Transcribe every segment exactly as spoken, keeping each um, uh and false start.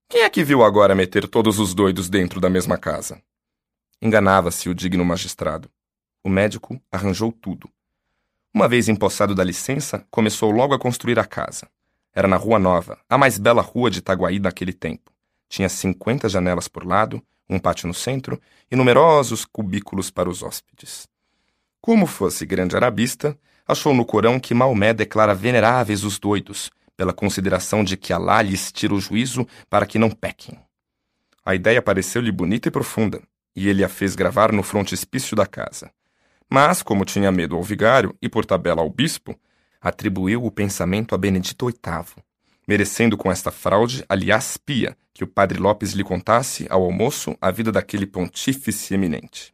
Quem é que viu agora meter todos os doidos dentro da mesma casa? Enganava-se o digno magistrado. O médico arranjou tudo. Uma vez empossado da licença, começou logo a construir a casa. Era na Rua Nova, a mais bela rua de Itaguaí naquele tempo. Tinha cinquenta janelas por lado, um pátio no centro e numerosos cubículos para os hóspedes. Como fosse grande arabista, achou no Corão que Maomé declara veneráveis os doidos, pela consideração de que Alá lhes tira o juízo para que não pequem. A ideia pareceu-lhe bonita e profunda, e ele a fez gravar no frontispício da casa. Mas, como tinha medo ao vigário e por tabela ao bispo, atribuiu o pensamento a Benedito oitavo, merecendo com esta fraude a liás pia que o padre Lopes lhe contasse ao almoço a vida daquele pontífice eminente.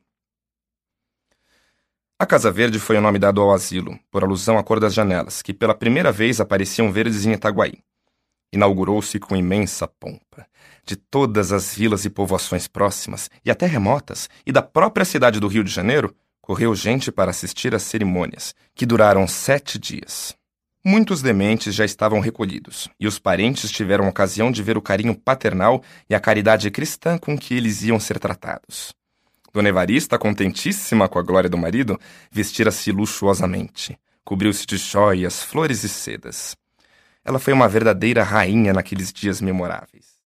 A Casa Verde foi o nome dado ao asilo, por alusão à cor das janelas, que pela primeira vez apareciam verdes em Itaguaí. Inaugurou-se com imensa pompa. De todas as vilas e povoações próximas, e até remotas, e da própria cidade do Rio de Janeiro, correu gente para assistir às cerimônias, que duraram sete dias. Muitos dementes já estavam recolhidos, e os parentes tiveram ocasião de ver o carinho paternal e a caridade cristã com que eles iam ser tratados. Dona Evarista, contentíssima com a glória do marido, vestira-se luxuosamente, cobriu-se de joias, flores e sedas. Ela foi uma verdadeira rainha naqueles dias memoráveis.